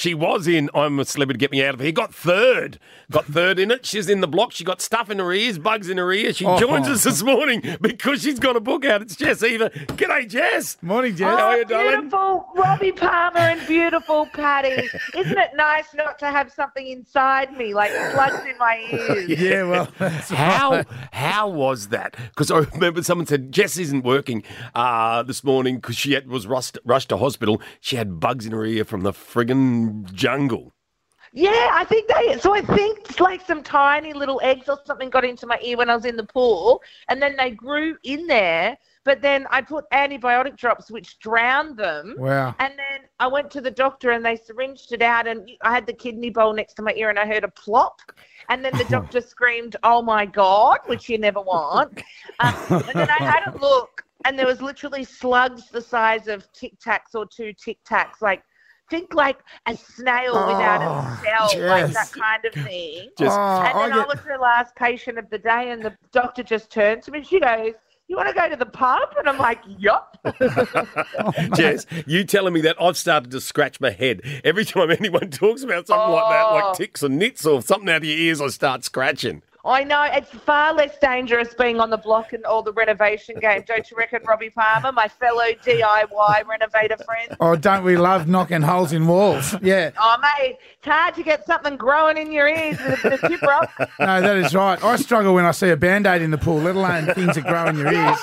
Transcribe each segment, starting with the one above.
She was in I'm a Celebrity, Get Me Out of Here. Got third in it. She's in the block. She got stuff in her ears, bugs in her ears. She joins us this morning because she's got a book out. It's Jess Eva. G'day, Jess. Morning, Jess. How are you, darling? Beautiful Robbie Palmer and beautiful Patty. Isn't it nice not to have something inside me, like plugs in my ears? Yeah, well, How was that? Because I remember someone said Jess isn't working this morning because she was rushed to hospital. She had bugs in her ear from the friggin' jungle. Yeah, I think it's like some tiny little eggs or something got into my ear when I was in the pool, and then they grew in there. But then I put antibiotic drops which drowned them. Wow. And then I went to the doctor and they syringed it out, and I had the kidney bowl next to my ear and I heard a plop. And then the doctor screamed, "Oh my God," which you never want. And then I had a look, and there was literally slugs the size of Tic Tacs or 2 Tic Tacs, think like a snail without a cell, like that kind of thing. And then I was the last patient of the day, and the doctor just turned to me. She goes, "You want to go to the pub?" And I'm like, "Yup." Jess, you telling me that I've started to scratch my head. Every time anyone talks about something like that, like ticks or nits or something out of your ears, I start scratching. I know, it's far less dangerous being on the block and all the renovation game. Don't you reckon, Robbie Palmer, my fellow DIY renovator friend? Oh, don't we love knocking holes in walls? Yeah. Oh, mate, it's hard to get something growing in your ears with the tip rock. No, that is right. I struggle when I see a Band-Aid in the pool, let alone things that grow in your ears.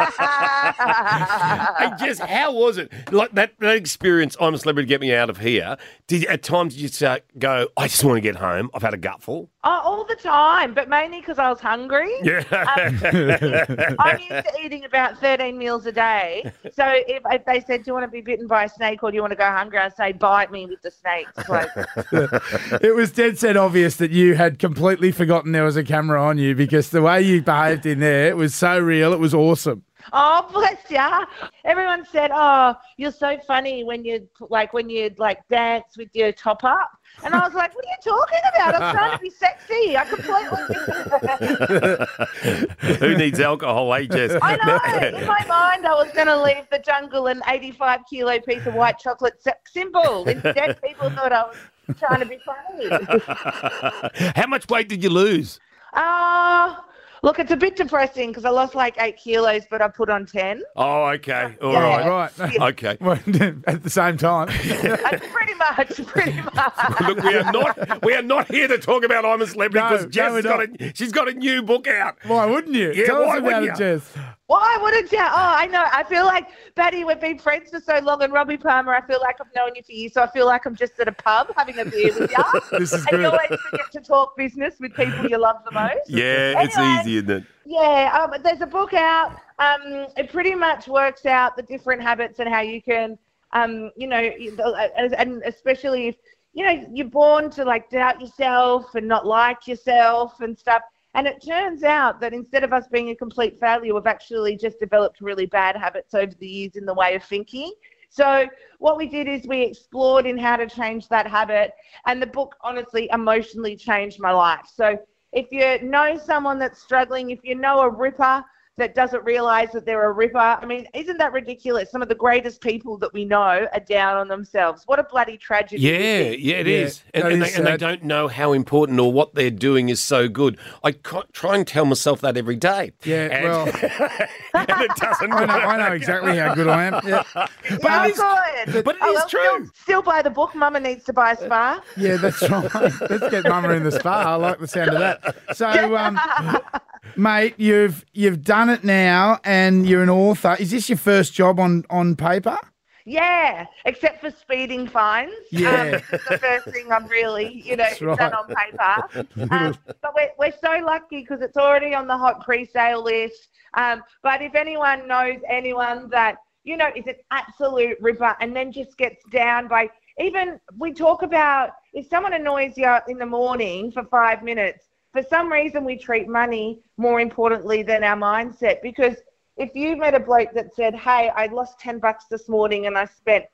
Hey, Jess, how was it? Like that experience, I'm a Celebrity, Get Me Out of Here. At times you just go, I just want to get home. I've had a gutful. Oh, all the time, but mainly because I was hungry. Yeah. I'm used to eating about 13 meals a day. So if they said, "Do you want to be bitten by a snake or do you want to go hungry?" I'd say, "Bite me with the snakes." It was dead set obvious that you had completely forgotten there was a camera on you, because the way you behaved in there, it was so real. It was awesome. Oh, bless ya. Everyone said, "Oh, you're so funny when you dance with your top up." And I was like, "What are you talking about? I'm trying to be sexy." I completely... Who needs alcohol, eh, Jess? I know. In my mind, I was going to leave the jungle an 85-kilo piece of white chocolate sex symbol. Instead, people thought I was trying to be funny. How much weight did you lose? Look, it's a bit depressing because I lost like 8 kilos, but I put on 10. Oh, okay. All Yeah. right. Yeah. Okay. Well, at the same time. Pretty much. Look, we are not here to talk about I'm a Celebrity No, because Jess she's got a new book out. Why wouldn't you? Yeah, Tell why us about wouldn't it, you? Jess. Why wouldn't you? Oh, I know. I feel like, Patty, we've been friends for so long, and Robbie Palmer, I feel like I've known you for years, so I feel like I'm just at a pub having a beer with you. This is and good. you always forget to talk business with people you love the most. Yeah, it's Anyway. easy, isn't it? Yeah, there's a book out. It pretty much works out the different habits and how you can, and especially if, you're born to like doubt yourself and not like yourself and stuff. And it turns out that instead of us being a complete failure, we've actually just developed really bad habits over the years in the way of thinking. So what we did is we explored in how to change that habit. And the book, honestly, emotionally changed my life. So if you know someone that's struggling, if you know a ripper that doesn't realise that they're a ripper, I mean, isn't that ridiculous? Some of the greatest people that we know are down on themselves. What a bloody tragedy. Yeah, it is. And they don't know how important or what they're doing is so good. I try and tell myself that every day. Yeah, and it doesn't work. I know exactly how good I am. Yeah, But it is true. Still buy the book. Mama needs to buy a spa. yeah, that's right. Let's get Mama in the spa. I like the sound of that. So, mate, you've done it now, and you're an author. Is this your first job on paper? Yeah, except for speeding fines. Yeah. This is the first thing I'm really, That's right. done on paper. But we're so lucky because it's already on the hot pre-sale list. But if anyone knows anyone that, is an absolute ripper and then just gets down by, even we talk about if someone annoys you in the morning for 5 minutes, for some reason we treat money more importantly than our mindset, because if you met a bloke that said, "Hey, I lost $10 this morning and I spent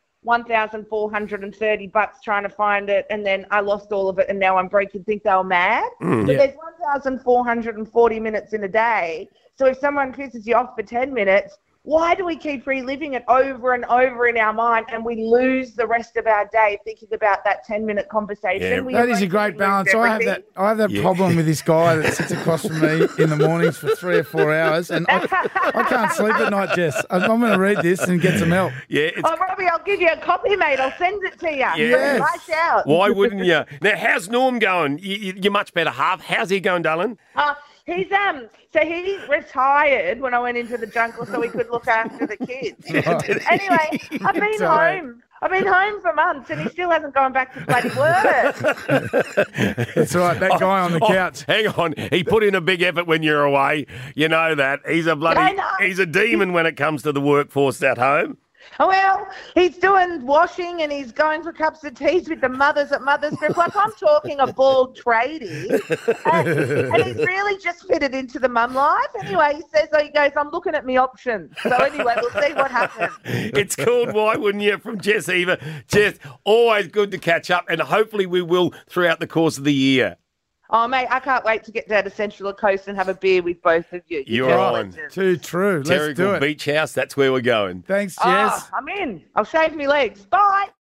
$1,430 trying to find it, and then I lost all of it and now I'm broke," you'd think they were mad. But there's 1,440 minutes in a day. So if someone pisses you off for 10 minutes, why do we keep reliving it over and over in our mind, and we lose the rest of our day thinking about that 10-minute conversation? Yeah. We That is a great lose balance. everything. I have that problem with this guy that sits across from me in the mornings for 3 or 4 hours, and I can't sleep at night, Jess. I'm going to read this and get some help. Yeah, it's, Oh, Robbie, I'll give you a copy, mate. I'll send it to you. Yes. Rush out. why wouldn't you? Now, how's Norm going? You're much better half. How's he going, darling? He's so he retired when I went into the jungle so he could look after the kids. Anyway, I've been Sorry. home. I've been home for months and he still hasn't gone back to bloody work. That's right, that guy on the couch. Hang on. He put in a big effort when you're away. You know that. He's a I know. he's a demon when it comes to the workforce at home. Oh, well, he's doing washing and he's going for cups of teas with the mothers at Mother's Group. Like, I'm talking a bald tradie. And he's really just fitted into the mum life. Anyway, he goes, I'm looking at my options. So anyway, we'll see what happens. It's called Why Wouldn't You from Jess Eva. Jess, always good to catch up, and hopefully we will throughout the course of the year. Oh, mate, I can't wait to get down to Central Coast and have a beer with both of you. You're just on. legends. Too true. Let's do Terrigal it. Beach House, that's where we're going. Thanks, Jess. I'm in. I'll shave my legs. Bye.